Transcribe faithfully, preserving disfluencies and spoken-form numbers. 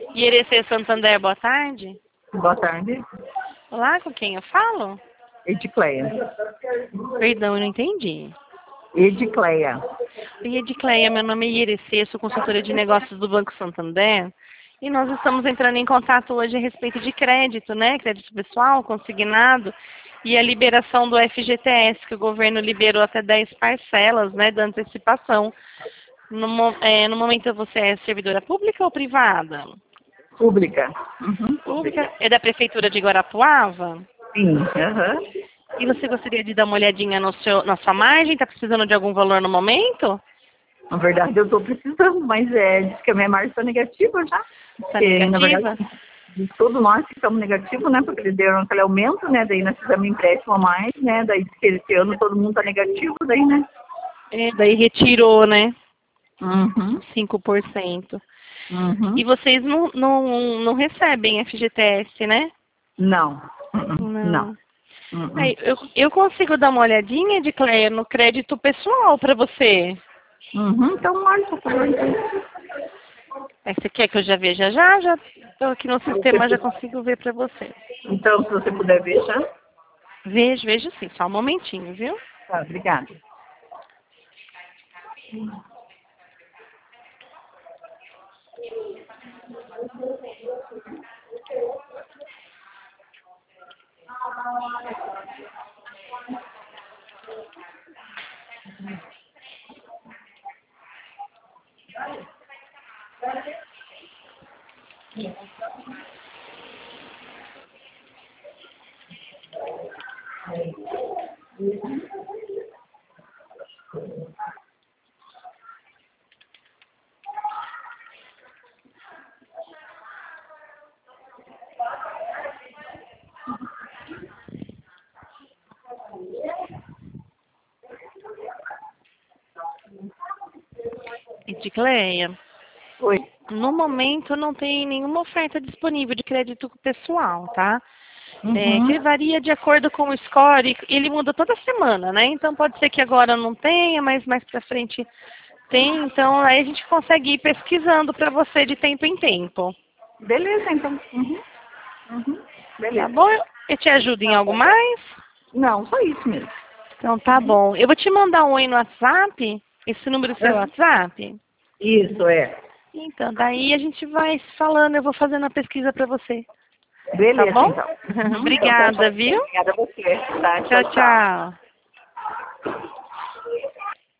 Irecê Santander, boa tarde. Boa tarde. Olá, com quem eu falo? Edicleia. Perdão, eu não entendi. Edicleia. Oi, Edicleia, meu nome é Irecê, sou consultora de negócios do Banco Santander. E nós estamos entrando em contato hoje a respeito de crédito, né? Crédito pessoal, consignado, e a liberação do F G T S, que o governo liberou até dez parcelas, né, da antecipação. No, mo- é, no momento você é servidora pública ou privada? Pública. Uhum. Pública. É da Prefeitura de Guarapuava? Sim. Aham. E você gostaria de dar uma olhadinha no seu, na sua margem? Está precisando de algum valor no momento? Na verdade, eu estou precisando, mas é, diz que a minha margem está negativa já. Está Porque, negativa? na verdade, de todos nós ficamos negativos, né? Porque eles deram aquele aumento, né? Daí nós fizemos empréstimo a mais, né? Daí diz que esse ano todo mundo está negativo, daí, né? É, daí retirou, né? Uhum. cinco por cento. Uhum. E vocês não, não, não recebem F G T S, né? Não. Uhum. Não. Não. Uhum. Aí, eu, eu consigo dar uma olhadinha, Edicleia, no crédito pessoal para você. Uhum. Então, olha, por favor, então. Aí, você quer que eu já veja já? Já estou aqui no sistema, já consigo ver para você. Então, se você puder ver já. Vejo, vejo sim. Só um momentinho, viu? Tá, obrigada. Edicleia, Oi. no momento não tem nenhuma oferta disponível de crédito pessoal, tá? É, que Uhum. varia de acordo com o score, ele muda toda semana, né? Então pode ser que agora não tenha, mas mais pra frente tem. Então aí a gente consegue ir pesquisando para você de tempo em tempo. Beleza, então. Uhum. Uhum. Tá Beleza. bom? Eu te ajudo em Tá algo bom. mais? Não, só isso mesmo. Então tá Uhum. bom. Eu vou te mandar um oi no WhatsApp. Esse número é seu Ah, WhatsApp? isso, é. Então, daí a gente vai se falando, eu vou fazendo a pesquisa para você. Tá Beleza, bom? então. Uhum. Então, tá Obrigada, joia. viu? Obrigada a você. Tá, Tchau, tchau, tchau. tchau.